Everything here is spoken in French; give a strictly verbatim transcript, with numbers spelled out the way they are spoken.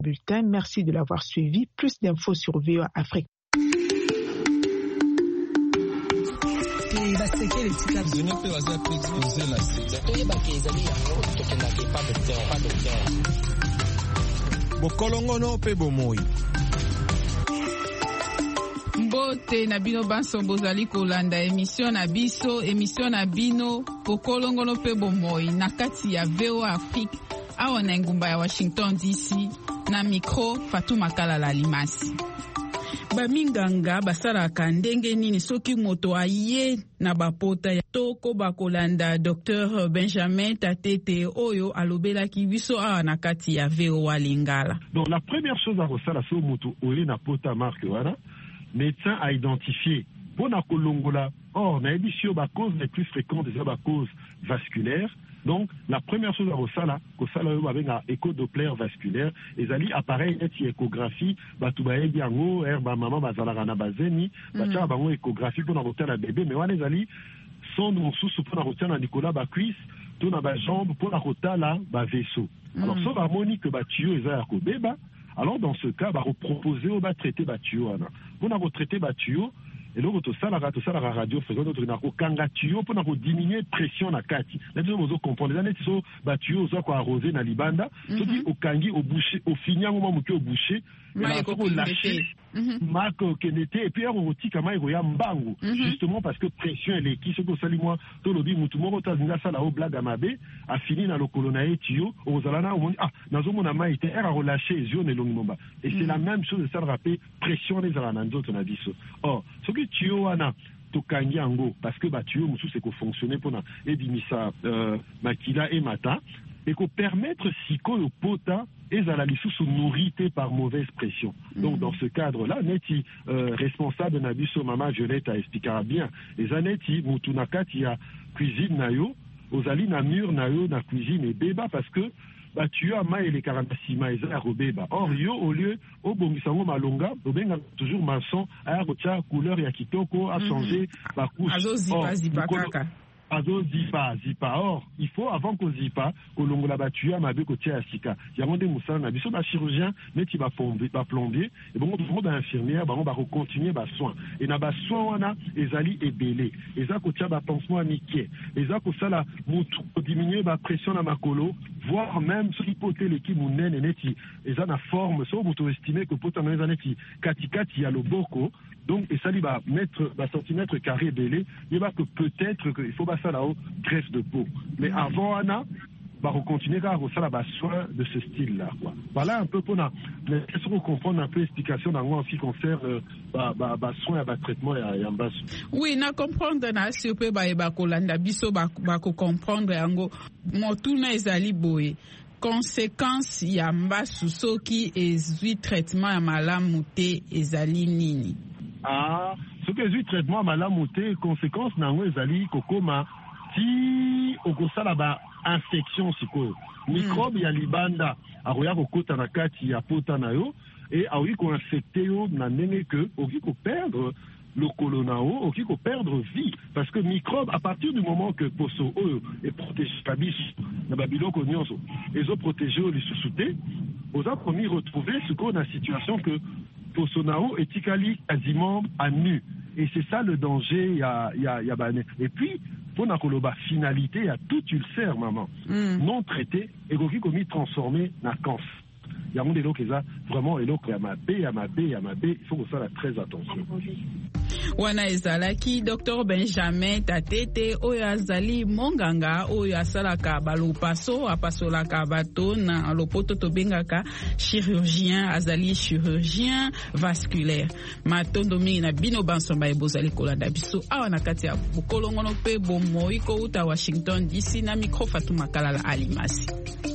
Bulletin, merci de l'avoir suivi. Plus d'infos sur V O A Afrique. Bokolongono pe bomoi. Mbote na bino banso bozali kolanda émission na biso émission na bino bokolongono pe bomoi na kati ya V O A Afrique awa na ngumba ya Washington D C na micro Fatuma Kalala Limasi. Baminganga basalaka ndenge nini soki moto aye na bapota ya toko bakolanda Docteur Benjamin Tatete oyo alobelaki biso awa na kati ya V O A Lingala. Donc la première chose à kosala so moto oye na pota marque wana médecin a identifié pona kolongola. Or na ebisio ba cause les plus fréquentes des ba cause vasculaire. Donc la première chose à kosala kosala yo babenga écho doppler vasculaire ezali appareil eti échographie batu bayebi yango er ba mama bazalaka na bazeni bacha bango échographie pona kotala bébé mais wana ezali son mosusu pona kotala Nicolas ba cuisse to na ba jambe pona kotala ba vaisseau. Alors so ba moni que ba tuyau eza ya kobeba. Alors dans ce cas ba proposer au ba traiter ba tuyau wana pona ko traiter ba tuyau. Et donc, tout ça, la radio faisant notre narco kangatio pour nous diminuer pression na kati. Là, nous devons comprendre. Les années qui sont battues, aux quoi arrosé na libanda, se dit au kangi, au boucher, au fini, au moment où au boucher, et là, faut lâcher, marque kenete, et puis on retire comme il y a mbango. Justement parce que pression elle est qui se que sali moi, tout le bim, tout le monde, t'as ça là au blague à mabe, a fini dans le colonae tio, aux alana, on ah, dans un monde à maïté, elle a relâché les yeux, les longs moments. Et c'est la même chose, ça le rappelle, pression les alana, d'autres on a dit ça. Or, ce que tuyau wana tokangi yango parce que ba tuyau musu c'est ko fonctionner pona ebimisa euh, makila et mata et ko permettre sikoyo pota ezala lisusu nourrité par mauvaise pression. Donc dans ce cadre là neti euh, responsable na biso mama Violette a expliqué bien les aneti mutu nakati ya cuisine nayo ozali na mur nayo na cuisine et beba parce que bah tu as maï les quarante-six et robeba. Or yo au lieu au bongisango malonga au benga toujours maçon à rocha couleur ya kitoko a changé ba couche. Azo zipa zipa kaka. Azo zipa zipa. Or il faut avant qu'on zipa que l'on la battu à ma be côté à sika. Il y a monde moussa na biso ba chirurgien mais tu vas plombier ba plombier et bon tout le monde infirmière ba on va continuer ba soin. Et na ba soin wana ezali ebelé. Eza côté ba pansement niqué. Eza ko sala mutu diminuer ba pression na makolo. Voire même ce qui peut être l'équipe mounène et neti, et ça na forme, ça vous estimez que pour t'amener aneti, kati kati ya loboko, donc et ça lui va mettre, va centimètre carré belé, il va que peut-être qu'il faut pas ça là-haut, greffe de peau. Mais avant Anna, va continuer à recevoir la soin de ce style-là. Voilà un peu pour nous comprendre un peu l'explication en ce qui concerne le soin et le traitement et en bas. Oui, na comprendre na si peu ba ba kolanda biso ba ba comprendre yango motuna ezali boye. Conséquence ya mbasu soki ezui traitement ya malamu te ezali nini? Ah, ce que ezui traitement ya malamu te conséquence nango ezali kokoma ti okosala ba infection sikoyo microbe ya libanda akoya kokota na kati ya pota na yo et akoki ko infecter yo na ndenge que oki ko perdre le colonao oki ko perdre vie parce que microbe à partir du moment que poso oyo est protégé kabis na babiloko nyonso ezo protéger les sous-souté oza promis retrouver ce qu'on a situation que poso nao etikali quasiment à nu et c'est ça le danger ya ya ya bane et puis pour la finalité, il y a tout ulcère, maman, mm. non traité, et qui commis transformé dans cancer. Il y a des gens qui ont vraiment des gens qui ont ma B, à ma B, à ma B. Il faut que ça fasse très attention. Wana ezalaki Docteur Benjamin Tatete oyo azali monganga oyo asalaka balopaso apasolaka bato na lopoto tobengaka chirurgien azali chirurgien vasculaire matondo mingi na bino bansomba ebozali kolanda biso awa na kati ya bukolongono pe bomoi ko uta Washington D C na micro Fatuma Kalala Alimasi.